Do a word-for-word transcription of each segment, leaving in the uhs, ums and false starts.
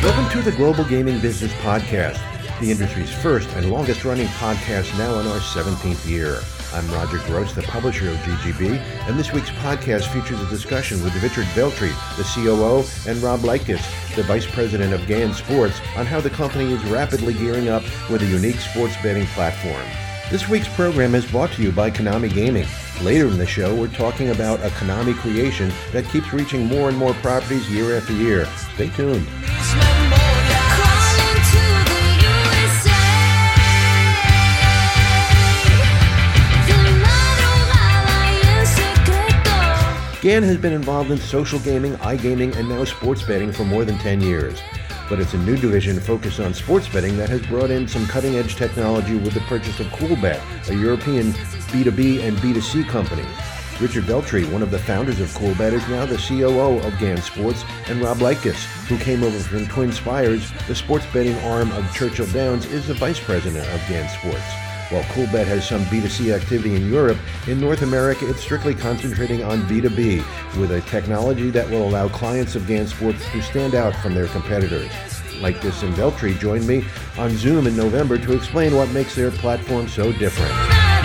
Welcome to the Global Gaming Business Podcast, the industry's first and longest-running podcast now in our seventeenth year. I'm Roger Gross, the publisher of G G B, and this week's podcast features a discussion with Richard Veltri, the C O O, and Rob Leitkes, the Vice President of GAN Sports, on how the company is rapidly gearing up with a unique sports betting platform. This week's program is brought to you by Konami Gaming. Later in the show, we're talking about a Konami creation that keeps reaching more and more properties year after year. Stay tuned. GAN has been involved in social gaming, iGaming, and now sports betting for more than ten years. But it's a new division focused on sports betting that has brought in some cutting-edge technology with the purchase of Coolbet, a European B two B and B two C company. Richard Veltri, one of the founders of Coolbet, is now the C O O of GAN Sports, and Rob Leitkes, who came over from Twin Spires, the sports betting arm of Churchill Downs, is the Vice President of GAN Sports. While Coolbet has some B two C activity in Europe, in North America it's strictly concentrating on B two B, with a technology that will allow clients of GAN Sports to stand out from their competitors. Leitkes and Veltri joined me on Zoom in November to explain what makes their platform so different.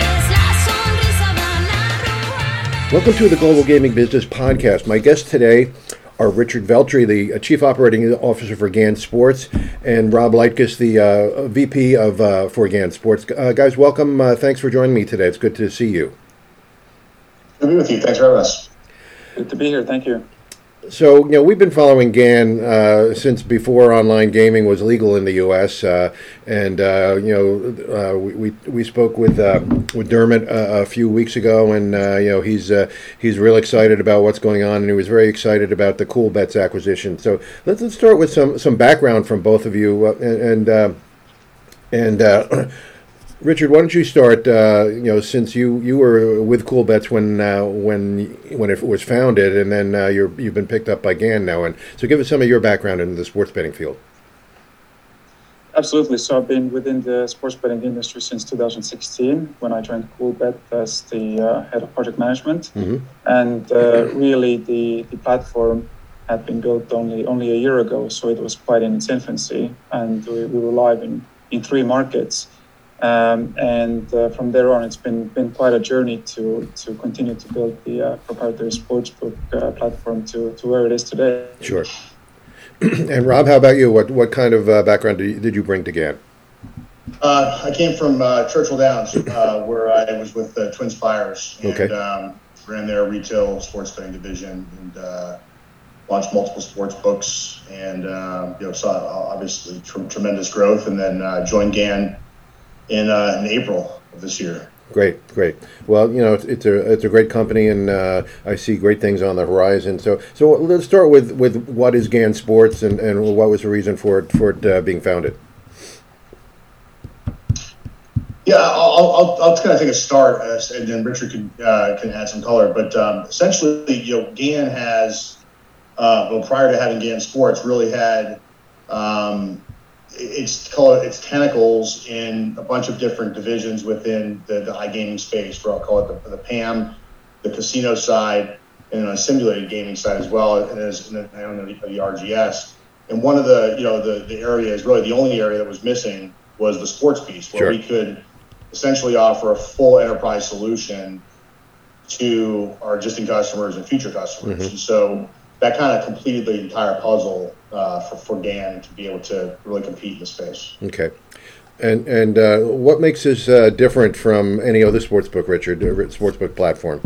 Welcome to the Global Gaming Business Podcast. My guests today are Richard Veltri, the Chief Operating Officer for GAN Sports, and Rob Leitkes, the uh, V P of uh, for GAN Sports. Uh, guys, welcome. Uh, thanks for joining me today. It's good to see you. Good to be with you. Thanks for having us. Good to be here. Thank you. So, you know, we've been following GAN uh, since before online gaming was legal in the U S, uh, and uh, you know, uh, we we spoke with uh, with Dermot uh, a few weeks ago, and uh, you know, he's uh, he's real excited about what's going on, and he was very excited about the Coolbets acquisition. So let's let's start with some some background from both of you, uh, and and. Uh, and uh, Richard, why don't you start? Uh, you know, since you, you were with Coolbets when uh, when when it was founded, and then uh, you're you've been picked up by GAN now, and so give us some of your background in the sports betting field. Absolutely. So I've been within the sports betting industry since two thousand sixteen, when I joined Coolbet as the uh, head of project management, mm-hmm. and uh, really the the platform had been built only only a year ago, so it was quite in its infancy, and we, we were live in, in three markets. Um, and uh, from there on, it's been been quite a journey to to continue to build the uh, proprietary sportsbook uh, platform to, to where it is today. Sure. And Rob, how about you? What what kind of uh, background did you, did you bring to GAN? Uh, I came from uh, Churchill Downs, uh, where I was with uh, Twin Spires, and okay. um, ran their retail sports betting division, and uh, launched multiple sports books, and uh, you know, saw obviously tr- tremendous growth, and then uh, joined GAN in uh, in April of this year. Great, great. Well, you know, it's, it's a it's a great company, and uh, I see great things on the horizon. So, so let's start with, with what is GAN Sports, and, and what was the reason for it for it uh, being founded. Yeah, I'll I'll, I'll kind of take a start, uh, and then Richard can uh, can add some color. But um, essentially, you know, GAN has uh, well, prior to having GAN Sports, really had um, It's called its tentacles in a bunch of different divisions within the, the iGaming space. Where I'll call it the, the P A M, the casino side, and a simulated gaming side as well, and as and I don't know the, the R G S. And one of the you know the, the areas, really the only area that was missing, was the sports piece, where sure. we could essentially offer a full enterprise solution to our existing customers and future customers. Mm-hmm. And so that kind of completed the entire puzzle uh, for, for GAN to be able to really compete in the space. Okay. And and uh, what makes this uh, different from any other sportsbook, Richard, uh, sportsbook platform?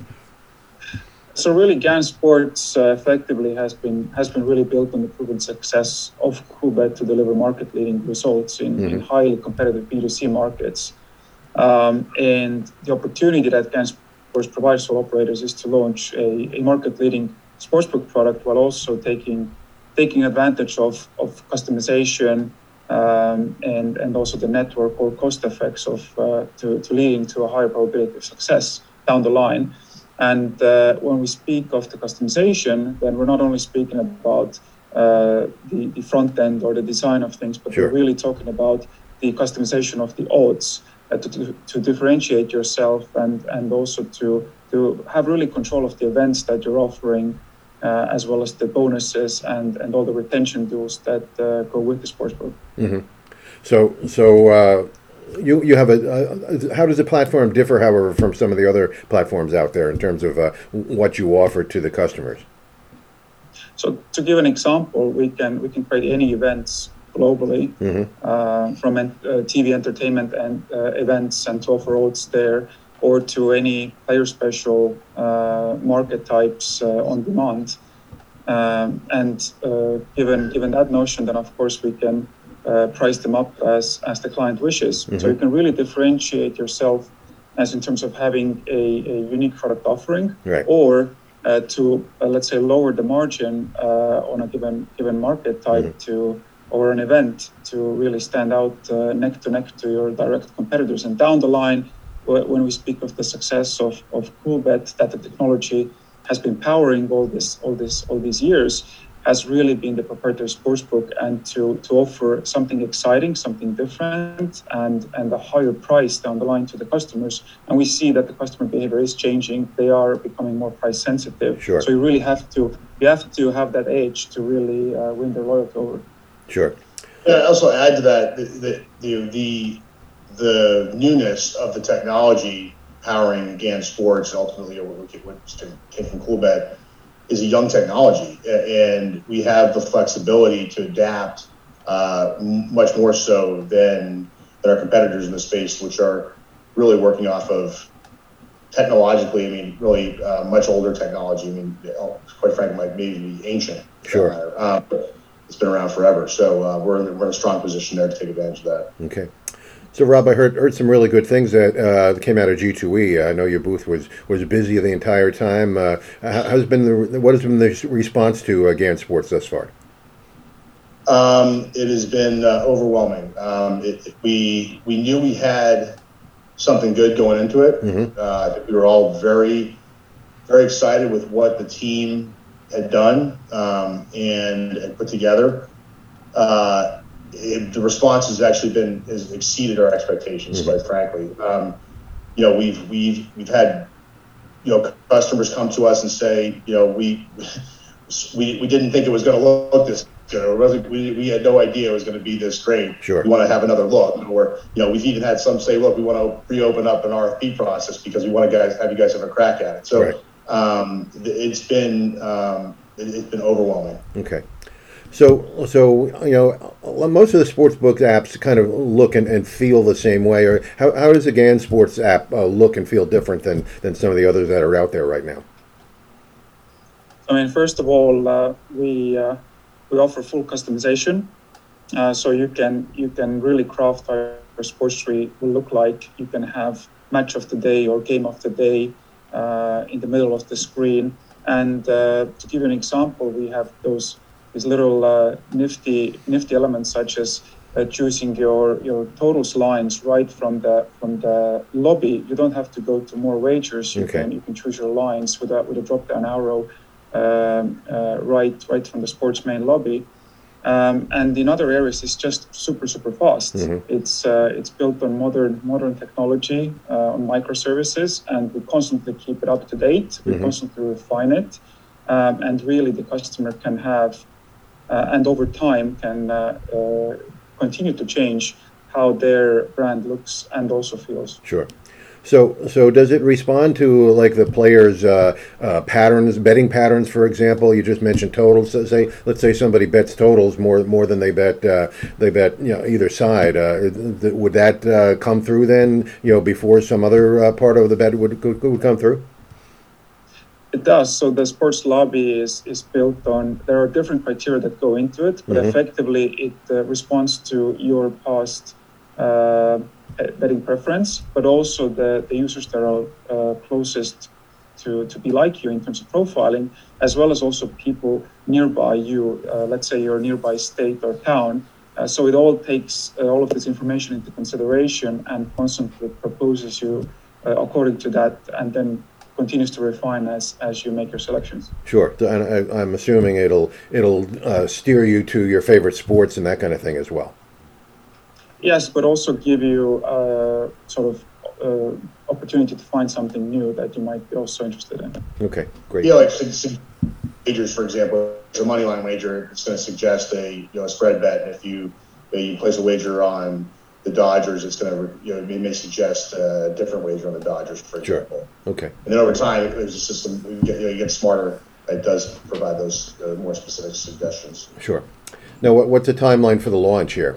So really, GAN Sports uh, effectively has been has been really built on the proven success of Coolbet to deliver market-leading results in, mm-hmm. in highly competitive B two C markets. Um, and the opportunity that GAN Sports provides to operators is to launch a, a market-leading sportsbook product while also taking taking advantage of, of customization um, and and also the network or cost effects of uh, to, to leading to a higher probability of success down the line. And uh, when we speak of the customization, then we're not only speaking about uh, the, the front end or the design of things, but sure. we're really talking about the customization of the odds uh, to, to to differentiate yourself and and also to to have really control of the events that you're offering uh, as well as the bonuses and, and all the retention tools that uh, go with the sportsbook. Mm-hmm. So, so uh, you you have a uh, how does the platform differ, however, from some of the other platforms out there in terms of uh, what you offer to the customers? So, to give an example, we can we can create any events globally, mm-hmm. uh, from uh, T V entertainment and uh, events, and to offer odds there, or to any player special uh, market types uh, on demand. Um, and uh, given given that notion, then of course we can uh, price them up as as the client wishes. Mm-hmm. So you can really differentiate yourself as in terms of having a, a unique product offering, right. or uh, to uh, let's say lower the margin uh, on a given given market type mm-hmm. to or an event to really stand out uh, neck to neck to your direct competitors. And down the line, when we speak of the success of, of Coolbet, that the technology has been powering all this, all this, all these years, has really been the proprietary sportsbook, and to, to offer something exciting, something different, and, and a higher price down the line to the customers. And we see that the customer behavior is changing; they are becoming more price sensitive. Sure. So you really have to, you have to have that edge to really uh, win their loyalty over. Sure. Yeah, I also add to that the the the the newness of the technology powering GAN Sports, ultimately what came from Coolbet, is a young technology, and we have the flexibility to adapt uh, much more so than, than our competitors in the space, which are really working off of technologically, I mean, really uh, much older technology. I mean, quite frankly, like maybe ancient. Sure. Uh, it's been around forever, so uh, we're in, we're in a strong position there to take advantage of that. Okay. So, Rob, I heard heard some really good things that uh, came out of G two E. I know your booth was, was busy the entire time. Uh, has been the what has been the response to uh, GAN Sports thus far? Um, it has been uh, overwhelming. Um, it, it, we we knew we had something good going into it. Mm-hmm. Uh, I think we were all very very excited with what the team had done um, and, and put together. Uh, It, the response has actually been has exceeded our expectations, mm-hmm. quite frankly. Um, you know, we've we've we've had you know customers come to us and say, you know, we we we didn't think it was going to look this good, or wasn't, we we had no idea it was going to be this great. Sure. We want to have another look, or you know, we've even had some say, look, we want to reopen up an R F P process because we want to guys have you guys have a crack at it. So right. um, it's been um, it, it's been overwhelming. Okay. So, so you know, most of the sportsbook apps kind of look and, and feel the same way. Or how, how does the GAN Sports app uh, look and feel different than, than some of the others that are out there right now? I mean, first of all, uh, we uh, we offer full customization, uh, so you can you can really craft our sports tree will look like. You can have match of the day or game of the day uh, in the middle of the screen. And uh, to give you an example, we have those. These little uh, nifty nifty elements, such as uh, choosing your, your totals lines right from the from the lobby. You don't have to go to more wagers. You okay. can you can choose your lines with a with a drop down arrow um, uh, right right from the sports main lobby. Um, and in other areas, it's just super super fast. Mm-hmm. It's uh, it's built on modern modern technology uh, on microservices, and we constantly keep it up to date. We mm-hmm. constantly refine it, um, and really the customer can have. Uh, and over time can uh, uh, continue to change how their brand looks and also feels. Sure. So, so does it respond to like the players' uh, uh, patterns, betting patterns, for example? You just mentioned totals. So say, let's say somebody bets totals more more than they bet uh, they bet you know either side. Uh, th- would that uh, come through then? You know, before some other uh, part of the bet would would come through? It does. So the sports lobby is, is built on, there are different criteria that go into it, but mm-hmm. effectively it uh, responds to your past uh, betting preference, but also the, the users that are uh, closest to, to be like you in terms of profiling, as well as also people nearby you, uh, let's say your nearby state or town. Uh, so it all takes uh, all of this information into consideration and constantly proposes you uh, according to that, and then continues to refine as as you make your selections. Sure, and I, I'm assuming it'll it'll uh, steer you to your favorite sports and that kind of thing as well. Yes, but also give you a sort of uh, opportunity to find something new that you might be also interested in. Okay, great. Yeah, like wagers, for example, it's a money line wager. It's going to suggest a you know a spread bet. And if you you place a wager on the Dodgers, it's going to you know it may suggest a different wager on the Dodgers, for example. Sure. Okay. And then over time, there's a system you get, you, know, you get smarter. It does provide those uh, more specific suggestions. Sure. Now, what, what's the timeline for the launch here?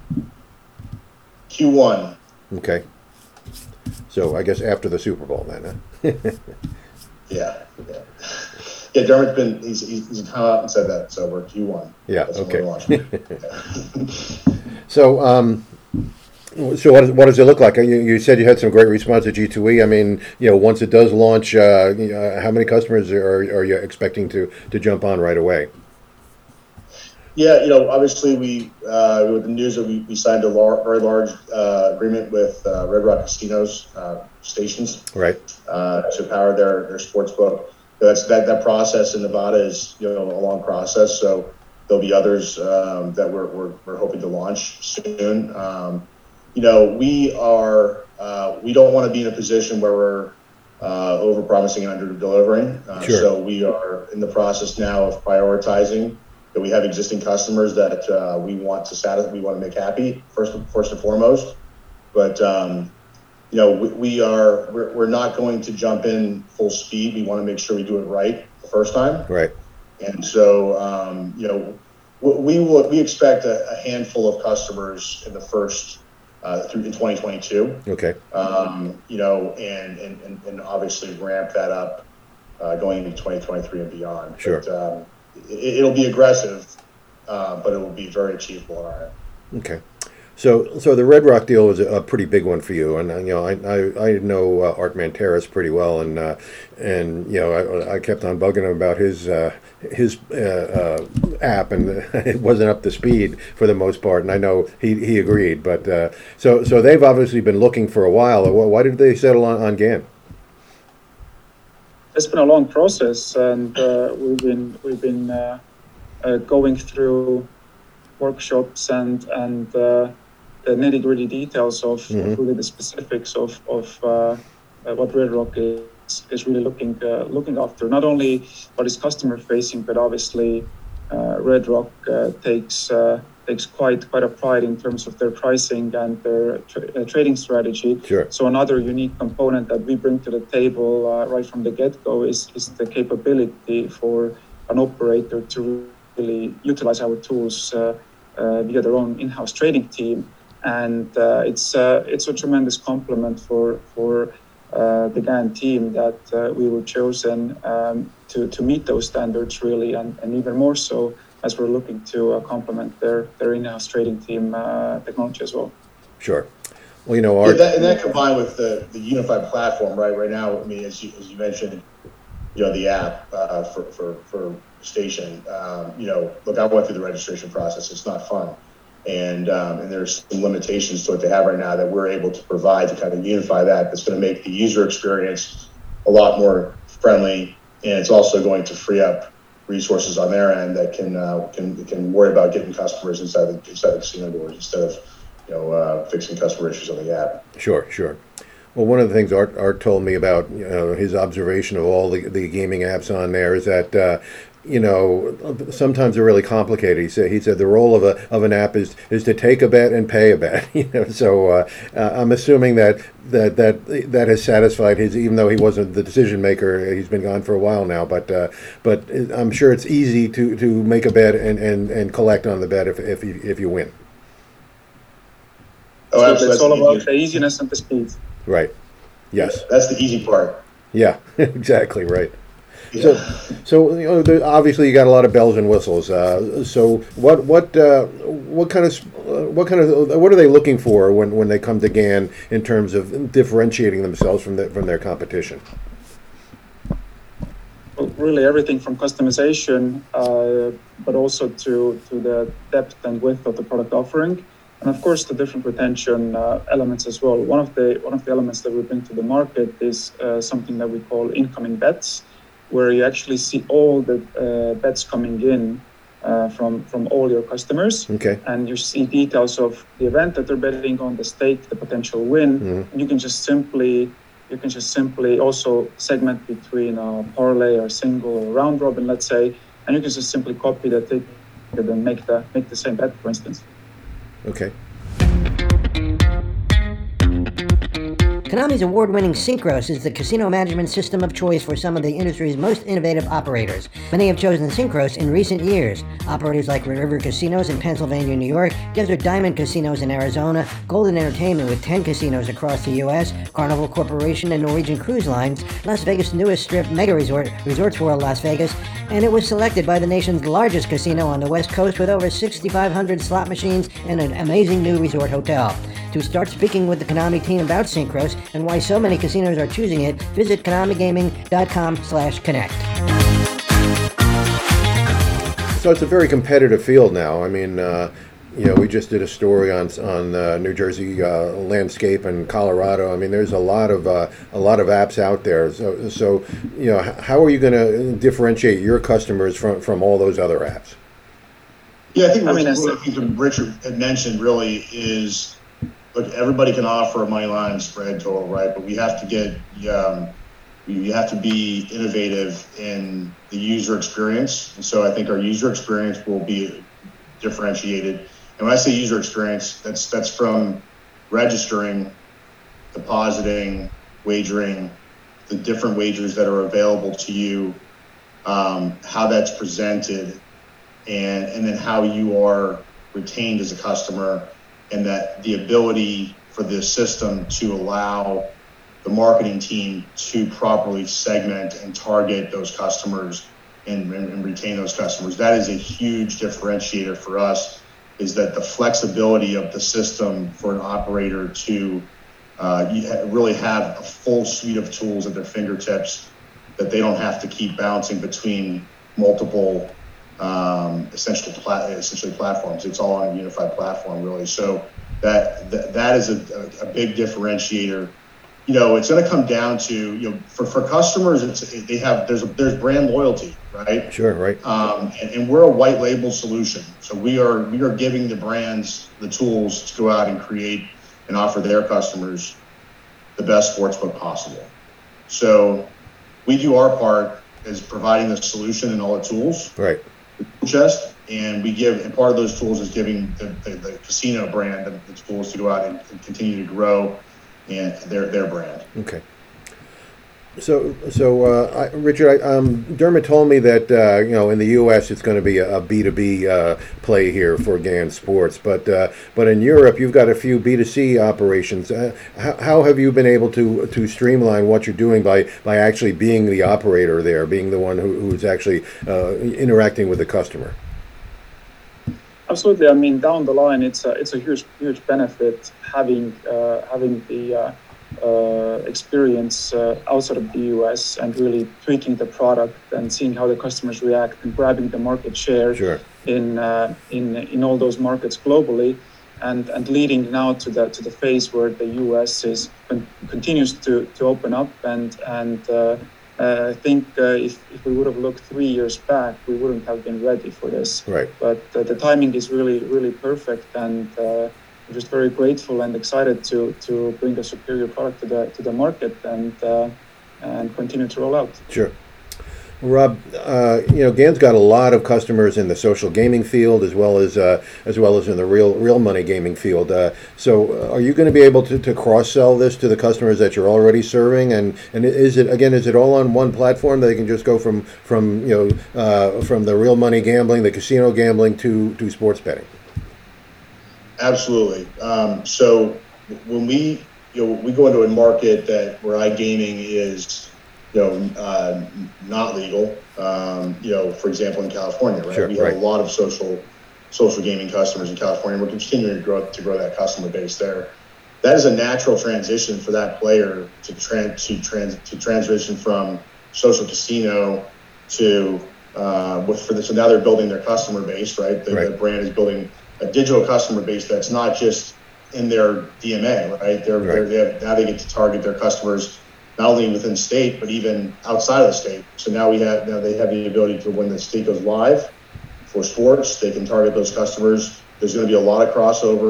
Q one. Okay. So I guess after the Super Bowl then, huh? yeah. Yeah. Yeah, Dermot's been, he's, he's come out and said that, so we're Q one. Yeah, That's okay. Yeah. so, um, so what, what does it look like? You, you said you had some great response at G two E. I mean, you know, once it does launch, uh, you know, how many customers are, are you expecting to, to jump on right away? Yeah, you know, obviously we, uh, with the news that we, we signed a lar- very large uh, agreement with uh, Red Rock Casinos uh, stations, right, uh, to power their, their sports book. That's that, that process in Nevada is, you know, a long process. So there'll be others um, that we're, we're, we're hoping to launch soon. Um, you know, we are, uh, we don't want to be in a position where we're uh, over promising and under delivering. Uh, sure. So we are in the process now of prioritizing that we have existing customers that uh, we want to satisfy, we want to make happy first, first and foremost. But, um, you know, we, we are, we're, we're not going to jump in full speed. We want to make sure we do it right the first time. Right. And so, um, you know, we will, we expect a, a handful of customers in the first, uh, through in twenty twenty-two. Okay. Um, you know, and, and, and, and obviously ramp that up uh, going into twenty twenty-three and beyond. Sure. But, um, it, it'll be aggressive, uh, but it will be very achievable on our end. Okay. So, so the Red Rock deal was a, a pretty big one for you, and you know, I I, I know uh, Art Manteris pretty well, and uh, and you know, I, I kept on bugging him about his uh, his uh, uh, app, and it wasn't up to speed for the most part, and I know he, he agreed. But uh, so so they've obviously been looking for a while. Why did they settle on, on GAN? It's been a long process, and uh, we've been we've been uh, uh, going through workshops and and. Uh, the nitty-gritty details of, mm-hmm. of really the specifics of, of uh, uh, what Red Rock is, is really looking uh, looking after. Not only what is customer-facing, but obviously uh, Red Rock uh, takes uh, takes quite quite a pride in terms of their pricing and their tra- uh, trading strategy. Sure. So another unique component that we bring to the table uh, right from the get-go is, is the capability for an operator to really utilize our tools uh, uh, via their own in-house trading team. And uh, it's uh, it's a tremendous compliment for for uh, the GAN team that uh, we were chosen um, to to meet those standards really, and, and even more so as we're looking to uh, complement their their in-house trading team uh, technology as well. Sure. Well, you know, our... yeah, that, and that combined with the, the unified platform, right? Right now, I mean, as you as you mentioned, you know, the app uh, for for for station. Um, you know, look, I went through the registration process. It's not fun. And um, and there's some limitations to what they have right now that we're able to provide to kind of unify that. That's going to make the user experience a lot more friendly, and it's also going to free up resources on their end that can uh, can can worry about getting customers inside the inside the casino doors instead of you know uh, fixing customer issues on the app. Sure, sure. Well, one of the things Art Art told me about you know, his observation of all the, the gaming apps on there is that. Uh, You know, sometimes they're really complicated. He said. He said the role of a of an app is, is to take a bet and pay a bet. You know, so uh, uh, I'm assuming that, that that that has satisfied his. Even though he wasn't the decision maker, he's been gone for a while now. But uh, but I'm sure it's easy to, to make a bet and, and, and collect on the bet if if you, if you win. Oh, absolutely. It's all about the easiness and the speed. Right. Yes. That's the easy part. Yeah. Exactly. Right. Yeah. So, so you know, there, obviously you got a lot of bells and whistles. Uh, so, what, what, uh, what kind of, uh, what kind of, what are they looking for when, when they come to GAN in terms of differentiating themselves from the, from their competition? Well, really everything from customization, uh, but also to to the depth and width of the product offering, and of course the different retention uh, elements as well. One of the one of the elements that we bring to the market is uh, something that we call incoming bets, where you actually see all the uh, bets coming in uh, from from all your customers. Okay. And you see details of the event that they're betting on, the stake, the potential win. Mm-hmm. And you can just simply You can just simply also segment between a parlay or single or round robin, let's say, and you can just simply copy the ticket and make the make the same bet, for instance. Okay. Konami's award-winning Synchros is the casino management system of choice for some of the industry's most innovative operators. Many have chosen Synchros in recent years. Operators like Red River Casinos in Pennsylvania, New York, Desert Diamond Casinos in Arizona, Golden Entertainment with ten casinos across the U S, Carnival Corporation and Norwegian Cruise Lines, Las Vegas' newest strip mega resort, Resorts World Las Vegas, and it was selected by the nation's largest casino on the West Coast with over sixty-five hundred slot machines and an amazing new resort hotel. To start speaking with the Konami team about Synchros and why so many casinos are choosing it, visit konamigaming.com slash connect. So it's a very competitive field now. I mean, uh, you know, we just did a story on on uh, New Jersey uh, landscape and Colorado. I mean, there's a lot of uh, a lot of apps out there. So, so you know, how are you going to differentiate your customers from, from all those other apps? Yeah, I think I mean, what I think Richard had mentioned really is, look, everybody can offer a money line spread total, right? But we have to get, um, we have to be innovative in the user experience. And so I think our user experience will be differentiated. And when I say user experience, that's that's from registering, depositing, wagering, the different wagers that are available to you, um, how that's presented, and and then how you are retained as a customer, and that the ability for the system to allow the marketing team to properly segment and target those customers and, and, and retain those customers. That is a huge differentiator for us, is that the flexibility of the system for an operator to uh, really have a full suite of tools at their fingertips, that they don't have to keep bouncing between multiple um, essentially, plat- essentially platforms. It's all on a unified platform, really. So that that, that is a, a big differentiator. You know, it's going to come down to, you know, for, for customers, it's they have there's a, there's brand loyalty, right? Sure, right. Um, and, and we're a white label solution, so we are we are giving the brands the tools to go out and create and offer their customers the best sportsbook possible. So we do our part as providing the solution and all the tools, right? The chest, and we give, and part of those tools is giving the, the, the casino brand the, the tools to go out and, and continue to grow and their their brand. Okay. So, so uh, I, Richard, I, um, Dermot told me that uh, you know in the U S it's going to be a, a B two B uh, play here for GAN Sports, but uh, but in Europe you've got a few B two C operations. Uh, how, how have you been able to to streamline what you're doing by by actually being the operator there, being the one who, who's actually uh, interacting with the customer? Absolutely. I mean, down the line, it's a it's a huge huge benefit having uh, having the uh, uh, experience uh, outside of the U S and really tweaking the product and seeing how the customers react and grabbing the market share Sure. in uh, in in all those markets globally, and and leading now to the to the phase where the U S is con- continues to to open up and and. Uh, Uh, I think uh, if, if we would have looked three years back, we wouldn't have been ready for this. Right. But uh, the timing is really, really perfect, and uh, we're just very grateful and excited to to bring a superior product to the to the market and uh, and continue to roll out. Sure. Rob, uh, you know, GAN's got a lot of customers in the social gaming field as well as uh, as well as in the real real money gaming field. Uh, so, uh, are you going to be able to, to cross sell this to the customers that you're already serving? And, and is it again is it all on one platform that they can just go from from you know uh, from the real money gambling, the casino gambling to to sports betting? Absolutely. Um, so when we you know we go into a market that where iGaming is, you know, uh, not legal. Um, you know, for example, in California, right? Sure, we have right. a lot of social social gaming customers in California. We're continuing to grow to grow that customer base there. That is a natural transition for that player to trans to trans to transition from social casino to uh, with for this. So now they're building their customer base, right? The, Right. the brand is building a digital customer base that's not just in their D M A, right? They're, Right. they're they have, now they get to target their customers not only within state, but even outside of the state. So now we have, now they have the ability to, when the state goes live for sports, they can target those customers. There's going to be a lot of crossover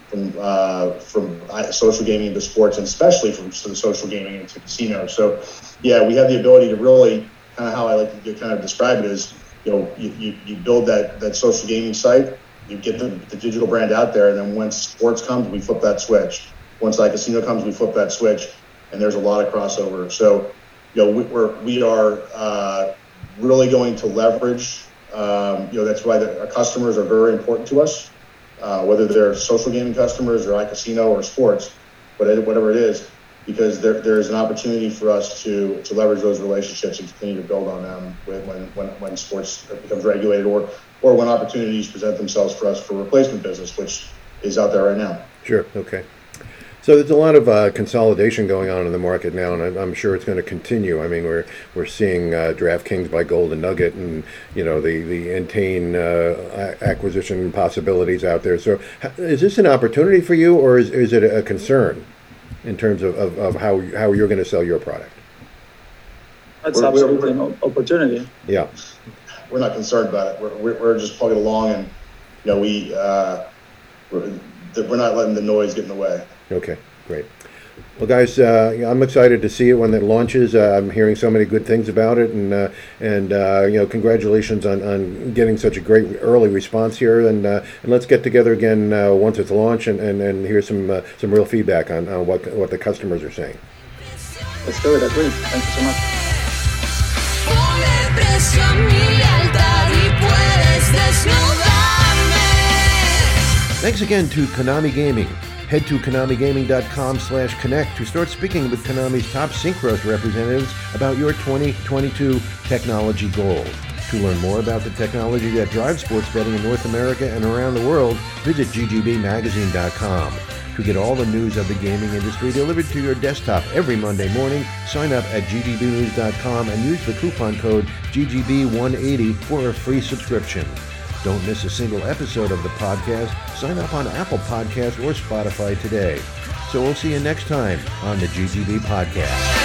from uh, from social gaming to sports, and especially from the social gaming into casinos. So, yeah, we have the ability to really kind of how I like to kind of describe it is, you know, you, you, you build that, that social gaming site, you get the, the digital brand out there, and then once sports comes, we flip that switch. Once iCasino comes, we flip that switch, and there's a lot of crossover. So, you know, we, we're we are uh, really going to leverage. Um, you know, that's why the, our customers are very important to us. Uh, whether they're social gaming customers or iCasino or sports, but whatever it is, because there there is an opportunity for us to to leverage those relationships and continue to build on them when when when sports becomes regulated, or or when opportunities present themselves for us for replacement business, which is out there right now. Sure. Okay. So there's a lot of uh, consolidation going on in the market now, and I'm, I'm sure it's going to continue. I mean, we're we're seeing uh, DraftKings buy Golden Nugget, and you know the the Entain uh, acquisition possibilities out there. So is this an opportunity for you, or is is it a concern in terms of, of, of how how you're going to sell your product? That's we're, absolutely we're, an opportunity. Yeah, we're not concerned about it. We're we're, we're just plugging along, and you know we uh, we're, we're not letting the noise get in the way. Okay, great. Well, guys, uh, I'm excited to see it when it launches. Uh, I'm hearing so many good things about it, and uh, and uh, you know, congratulations on, on getting such a great early response here. And uh, and let's get together again uh, once it's launched, and, and, and hear some uh, some real feedback on, on what what the customers are saying. Let's do it. Agreed. Thank you so much. Thanks again to Konami Gaming. Head to konamigaming.com slash connect to start speaking with Konami's top Synchros representatives about your twenty twenty-two technology goals. To learn more about the technology that drives sports betting in North America and around the world, visit g g b magazine dot com. To get all the news of the gaming industry delivered to your desktop every Monday morning, sign up at g g b news dot com and use the coupon code G G B one eighty for a free subscription. Don't miss a single episode of the podcast. Sign up on Apple Podcasts or Spotify today. So we'll see you next time on the G G B Podcast.